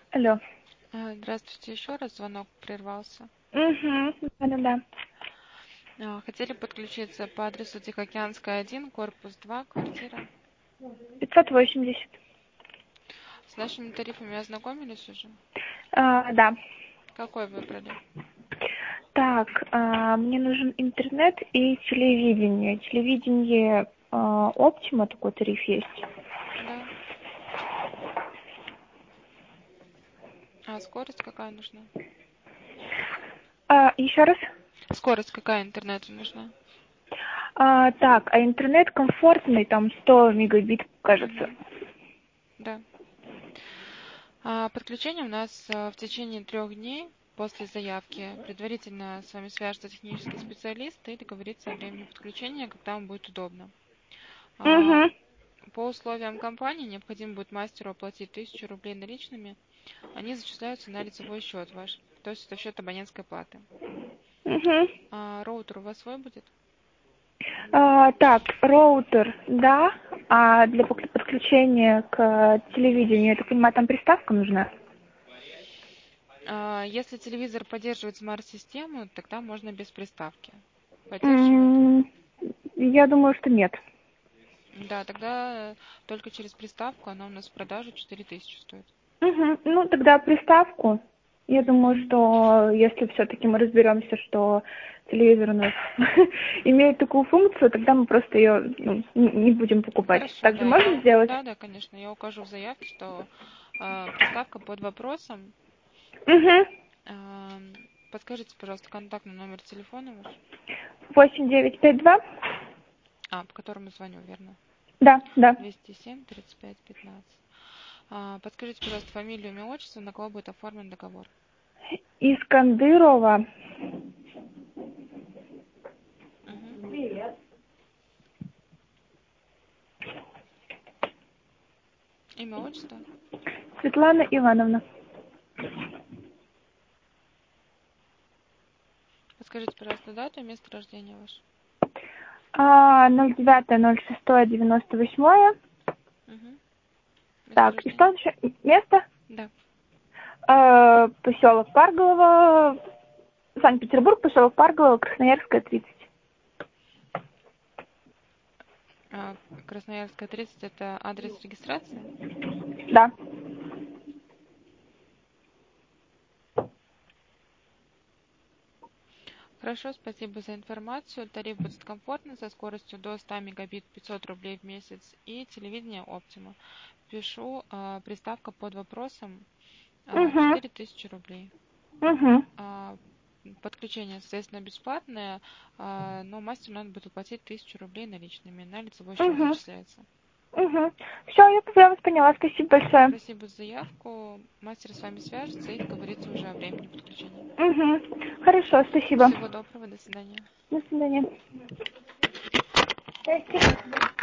Алло. Здравствуйте, еще раз звонок прервался. Угу, да-да-да. Хотели подключиться по адресу Тихоокеанская, 1, корпус 2, квартира. 580. С нашими тарифами ознакомились уже? Да. Какой выбрали? Так, мне нужен интернет и телевидение. Телевидение Optima, такой тариф есть. Да. А скорость какая нужна? Еще раз. Скорость какая интернету нужна? Так, интернет комфортный, там 100 мегабит, кажется. Мгм. Да. Подключение у нас в течение 3 дней после заявки. Предварительно с вами свяжется технический специалист и договорится о времени подключения, когда вам будет удобно. А, Угу. По условиям компании необходимо будет мастеру оплатить 1000 рублей наличными. Они зачисляются на лицевой счет ваш, то есть это счет абонентской платы. Угу. Роутер у вас свой будет? Так, роутер, да. А для подключения к телевидению, я так понимаю, там приставка нужна? Если телевизор поддерживает смарт-систему, тогда можно без приставки. Поддерживает? М, Я думаю, что нет. Да, тогда только через приставку, она у нас в продаже 4000 стоит. Угу. Ну, тогда приставку. Я думаю, что если все-таки мы разберемся, что телевизор у нас имеет такую функцию, тогда мы просто ее не будем покупать. Хорошо, Так же да, можно сделать? да, конечно, я укажу в заявке, что приставка под вопросом. Угу. А, Подскажите, пожалуйста, контактный номер телефона ваш, 8952. по которому звоню, верно? Да, да. 207-35-15. Подскажите, пожалуйста, фамилию, имя, отчество, на кого будет оформлен договор? Искандырова. Мгм. Имя, отчество? Светлана Ивановна. Подскажите, пожалуйста, дату и место рождения ваше. 09.06.98. Угу. Место Так, и рождения? что еще? Место? Да. Поселок Парголово, Санкт-Петербург, поселок Парголово, Красноярская, 30. Красноярская, 30, это адрес регистрации? Да. Хорошо, спасибо за информацию. Тариф будет комфортный, со скоростью до 100 мегабит, 500 рублей в месяц, и телевидение Optima. Пишу, приставка под вопросом, Угу. 4000 рублей. Угу. Подключение, соответственно, бесплатное, но мастеру надо будет уплатить 1000 рублей наличными. На лицевой счет Угу. зачисляется. Угу. Все, я вас поняла. Спасибо большое. Спасибо за заявку. Мастер с вами свяжется и договорится уже о времени подключения. Угу. Хорошо, спасибо. Всего доброго, до свидания. До свидания.